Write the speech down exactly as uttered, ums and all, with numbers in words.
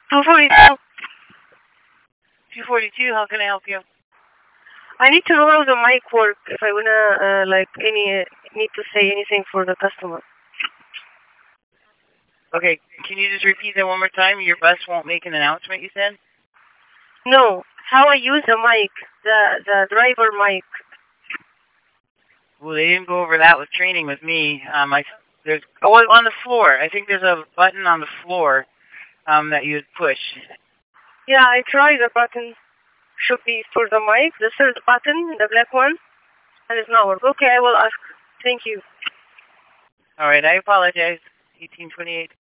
two forty-two. two forty-two, how can I help you? I need to know how the mic works if I wanna uh, like any uh, need to say anything for the customer. Okay, can you just repeat that one more time? Your bus won't make an announcement, you said? No, how I use the mic, the the driver mic. Well, they didn't go over that with training with me. Um, I there's oh on the floor. I think there's a button on the floor, um, that you push. Yeah, I tried the button. Should be for the mic. The third button, the black one, and it's not working. Okay, I will ask. Thank you. All right, I apologize. eighteen twenty-eight.